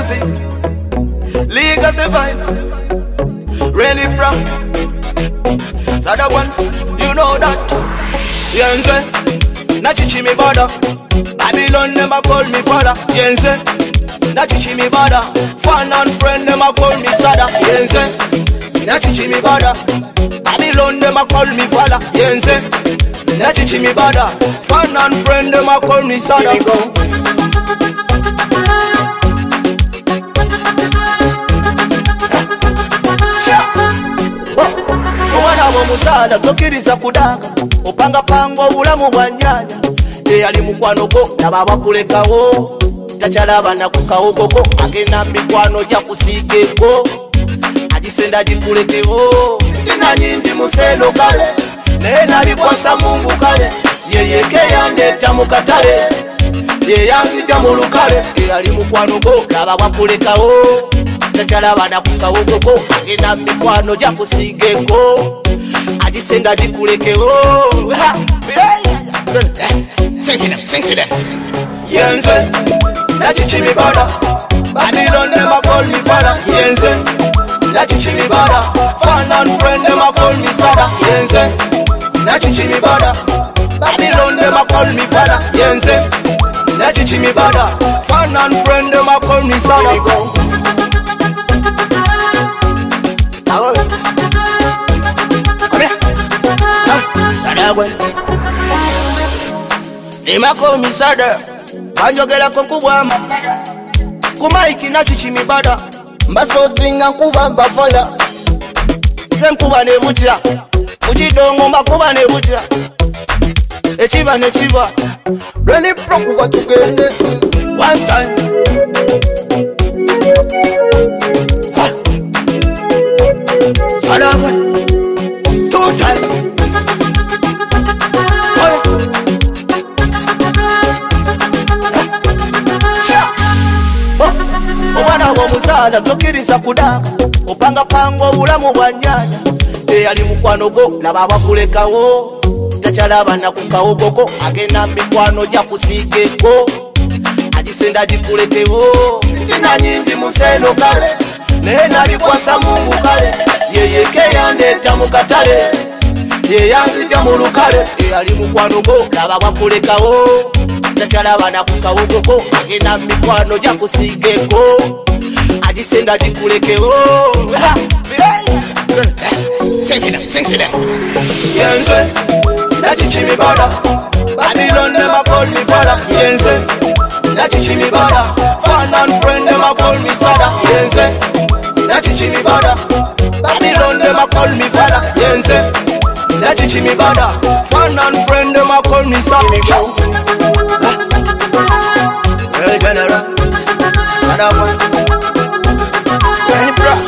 music, legacy vibe, really proud. Sada one, you know that. Yense, na chichi mi bada. Babylon never call me father. Yense, na chichi mi bada. Fan and friend never call me sada. Yense, na chichi mi bada. Babylon never call me father. Yense, na chichi mi bada. Fan and friend never call me sada. Here we go. Mwana wa musala tokiriza kudanga opanga pango bulamu bwa nyanya eyali mukwano go nababa kulekawo tachalaba na kukawokoko agena mikwano ja kusigeko ajisenda jikulekewo tina nyingi museno kale nena likwasa Mungu kale yeyeke yandeta mukatale yeyanzija mu lukale eyali mukwano go nababa kulekawo tachalaba na kukawokoko agena mikwano ja kusigeko ajisenda jikulekewo. Sing to them. Yense, na chichi mi bada. Babylon never call me father. Yense, na chichi mi bada. Fan and friend never call me sada. Yense, na chichi mi bada. Babylon never call me father. Yense, na chichi mi bada. Fan and friend never call me sada. Here we go. Sada Nima call me sada. Kanjogela konkubwa masada. Kumaiki na chichi mi bada. Mbaso zinga kuba mbafala. Zenkuba ne bucha. Mujidongo makuba ne bucha. Echiba ne chiba. Really proku kwa tugende. One time. Sada two times. Mwana wa musala tokiriza kudanga opanga pango bulamu bwa nyanya eyali mukwano go nababa kulekawo tachalaba na kukawokoko agena mikwano ja kusigeko ajisenda jikulekewo tina nyingi museno kale nena likwasa Mungu kale yeyeke yandeta mukatale yeyanzija mu lukale eyali mukwano go nababa kulekawo tachalaba na kukawokoko agena mikwano ja kusigeko ajisenda jikulekewo. Sing to them. Yense, na chichi mi bada. Babylon never call me father. Yense, na chichi mi bada. Fan and friend never call me sada. Yense, na chichi mi bada. Babylon never call me father. Yense, na chichi mi bada. Fan and friend never call me sada. General, sada one.